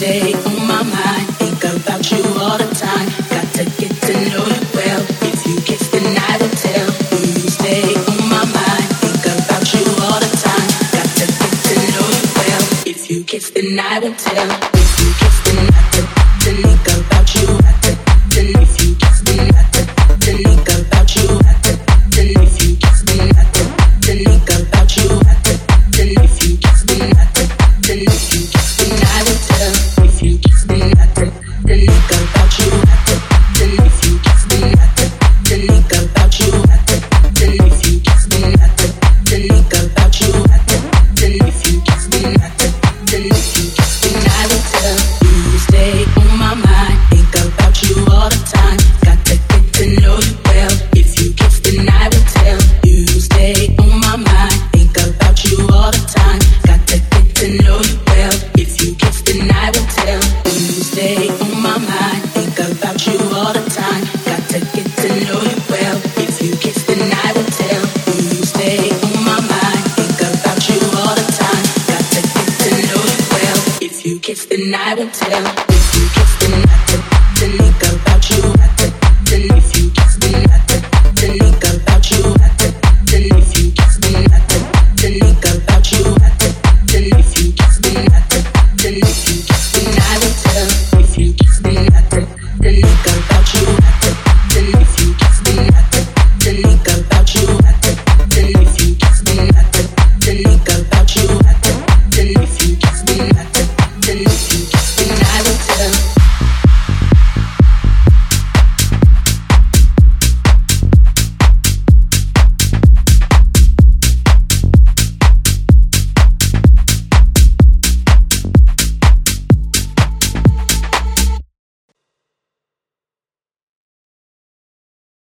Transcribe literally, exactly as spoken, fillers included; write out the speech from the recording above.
stay on my mind. Think about you all the time. Got to get to know you well. If you kiss, then I will tell. You stay on my mind. Think about you all the time. Got to get to know you well. If you kiss, then I will tell. If you kiss, then I will think about you. Then if you kiss, then I will think about you. Then if you kiss, then I will think about you. Then if you kiss, then I will then if you kiss, then I will tell. If you kiss, then I will think about you. Then if you kiss, then I will think about you. Then if you kiss, then I will think about you. Then if you kiss, then I will then if you kiss, then I will tell. You stay on my mind. Think about you all the time. Got to get to know you well. If you kiss, then I will tell. You stay on my mind. Think about you all the time. Got to get to know you well. If you kiss, then I will tell. You stay on my mind. Think about you all the time. Got to get to know you well. If you kiss, then I will tell. You stay on my mind. Think about you all the time. Got to get to know you well. If you kiss, then I will tell. If you kiss, then I will think about you. Then if you kiss, then I will think about you. Then if you